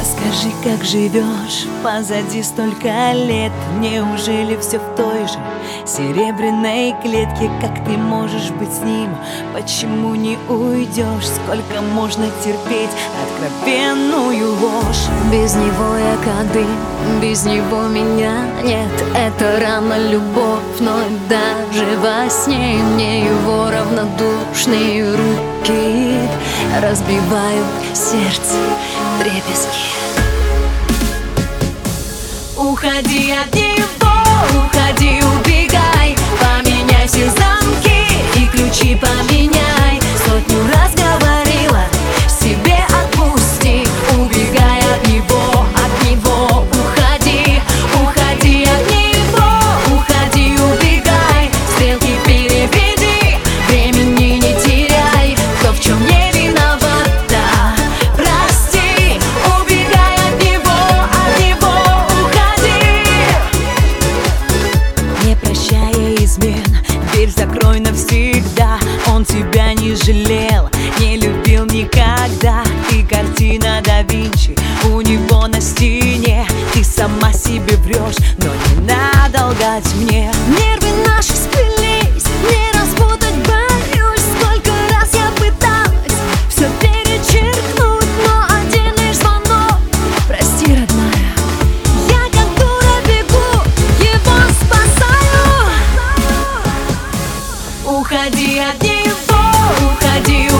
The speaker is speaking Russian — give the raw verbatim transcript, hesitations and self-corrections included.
Расскажи, как живешь, позади столько лет. Неужели все в той же серебряной клетке? Как ты можешь быть с ним? Почему не уйдешь? Сколько можно терпеть откровенную ложь? Без него я как дым, без него меня нет. Это рано любовь, но даже во сне мне его равнодушные руки разбивают сердце вдребезги. Уходи от него, уходи, убегай. Поменяй все замки и ключи поменяй. Сотню раз говорила, себе отпусти. Убегай от него, от него, уходи. Уходи от него, уходи, убегай. Стрелки переведи, времени не теряй. Кто в чем не виновата, прости. Убегай от него, от него, уходи. Не прощая измен, дверь закрой навсегда. Он тебя не жалел, не любил никогда. Ты картина да Винчи у него на стене. Ты сама себе врешь, но не надо лгать мне. Нервы наши сплелись, не распутать боюсь. Сколько раз я пыталась все перечеркнуть, но один лишь звонок. Прости, родная, я как дура бегу, его спасаю. Уходи от него, уходи,